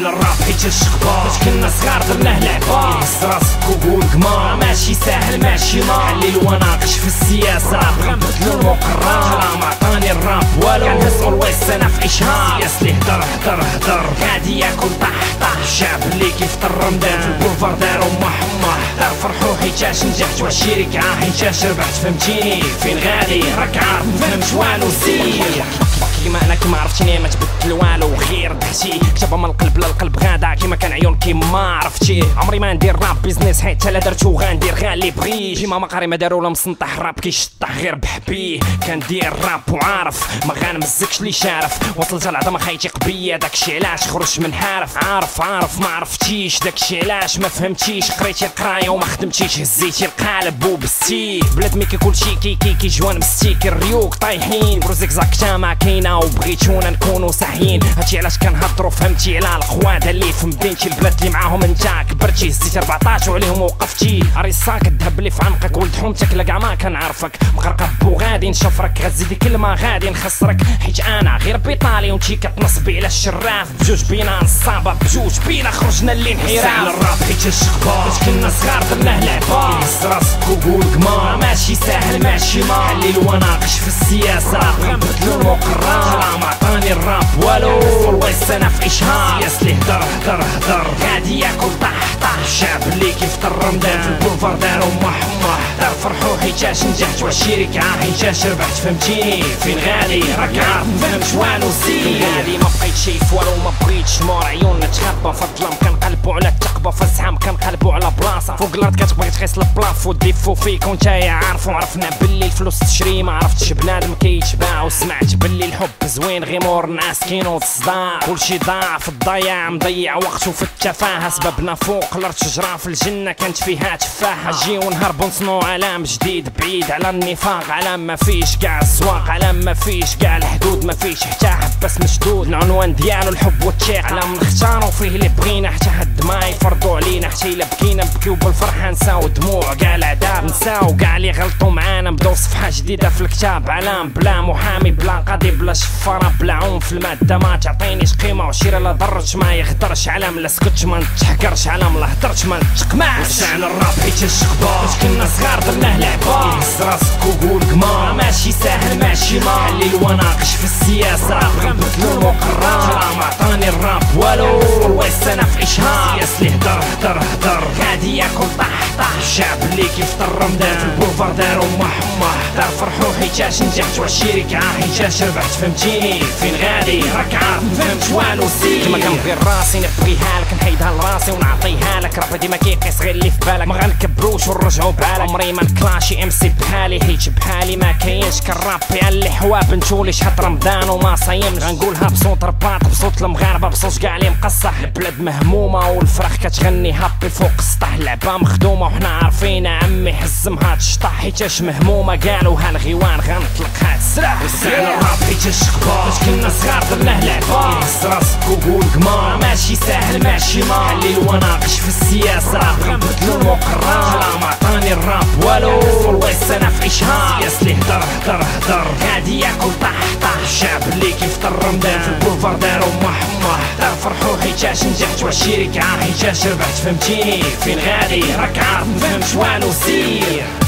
وسعنا الراب حيت الشخبار فاش كنا صغار درناه لعبة يهز راسك وقول قمار ماشي ساهل ماشي مار الليل وناقش في السياسة بغا نبدلو المقرر كلام عطاني الراب والو كان هز اولويز انا في اشهار السياس اللي هدر غادي ياكل طح الشعب اللي كيفطر رمضان في البولفار دارو محمح دار فرحو حيتاش نجحت وعشيرك حيتاش ربحت فهمتيني فين غادي راك عارف مفهمش والو سير كيما انا كيما عرفتيني ما تبدل والو غير ضحكتي كتبها من القلب للقلب غادا كيما كان عيون كيما عرفتي عمري ما ندير راب بيزنس حيت لا درتو غندير غير اللي بغيت كيما ما قاري ما دارو ولا مسنطح الراب كيشطح غير بحبيه كندير راب وعارف ما غنمزكش لي شارف وصلت العظمه خايتيق بيا داكشي علاش خرجت من حارف عارف ما عرفتيش داكشي علاش ما فهمتيش قريتي القرايه وما خدمتيش هزيتي القالب وبستي بلاد مي كيكول شي كي جوان مستيك الريوك طايحين بروزيك زاكتا ما كاينه وبغيتونا نكونوا صاحيين هادشي علاش كنهضروا فهمتي على الخواد اللي في مدينتي البلاد اللي معاهم انت كبرتي هزيتي 14 وعليهم وقفتي عريصاك الذهب اللي في عنقك ولد حومتك لا كاع ما كنعرفك مقرقب وغادي نشفرك غزيدي كلمه غادي نخسرك حيت انا غير بيطالي وانتي كتنصبي على الشراف بجوج بينا نصابه بجوج بينا خرجنا للانحراف سعنا الراب حيت الشخبار فاش كنا صغار درناه لعبه يهز راسك وقول قمار ماشي ساهل ماشي مار الليل وناقش في السياسه بغا نبدلو المقرر كلام عطاني الراب والو اولويز انا في اشهار السياس اللي هدر غادي ياكل طح الشعب اللي كيفطر رمضان في البولفار دارو محمح دار فرحو حيتاش نجحت وعشيرك حيتاش ربحت فهمتيني فين غادي راك عارف مفهمش والو سير غادي ما بقيت شايف والو ما بغيتش مور عيوننا تخبى في الظلام كنقلبو على التقبه في الزحام كنقلبو على بلاصه فوق الارض كتبغي تقيس البلاف وديفو فيك ونتايا عارفو عرفنا باللي الفلوس تشري ما عرفتش بنادم كيتباع وسمعت باللي الحب زوين غير مور ناس كينوض الصداع كلشي ضاع في الضياع مضيع وقته في التفاهه سببنا فوق الارض شجره في الجنه كانت فيها تفاحه جيو نهربو نصنعو عالم جديد بعيد على النفاق عالم ما فيش كاع السواق عالم ما فيش كاع الحدود ما فيش حتى حبس مشدود العنوان ديالو الحب والتيق عالم نختارو فيه اللي بغينا حتى حد ما يفرضو علينا حتى الا بكينا نبكيو بالفرحه نساو دموع كاع العذاب نساو كاع اللي غلطو معانا نبداو صفحه جديده في الكتاب عالم بلا محامي بلا قاضي بلا شفاره بلا عنف الماده ما تعطينيش قيمه وشيره لا ضرش ما يغدرش عالم لا سكتش ما نتحكرش عالم لا هدرتش ما نتقمعش وسعنا الراب حيت الشخبار فاش كنا صغار درناه لعبه يهز راسك وقول قمار ماشي ساهل ماشي مار الليل وناقش في السياسه بغا نبدلو المقرر كلام عطاني الراب والو اولويز انا في اشهار السياس اللي هدر غادي ياكل طح الشعب اللي كيفطر رمضان في البولفار دارو محمح دار فرحو حيتاش نجحت وعشيرك حيتاش ربحت فهمتيني فين غادي راك عارف مفهمتش والو سير كيما كنبغي راسي نبغيها لك نحيدها لراسي ونعطيها لك راه ديما كيقيس غير اللي في بالك ما غنكبروش ونرجعو بالك عمري ما نكلاشي MC بحالي حيت بحالي ما كاينش كنرابي على الحواب نتولي شحال رمضان وما صايمش غنقولها بصوت رباط بصوت المغاربه بصوت كاع اللي مقصح البلاد مهمومه والفراخ كتغني هابي فوق السطح اللعبه مخدومه وحنا عارفين عمي حزمها تشطح حيتاش مهمومه قالوا هالغيوان غنطلق هاد السلاح وسعنا الراب حيت الشخبار فاش كنا صغار درناه لعبه يهز راسك وقول قمار ماشي ساهل ماشي مار الليل وناقش في السياسه بغا نبدلو المقرر كلام عطاني الراب والو اولويز انا في اشهار السياس اللي هدر غادي ياكل طح الشعب اللي كيفطر رمضان في البولفار دارو محمح دار فرحو حيتاش نجحت وعشيرك حيتاش ربحت فهمتيني فين غادي راك عارف مفهمش والو سير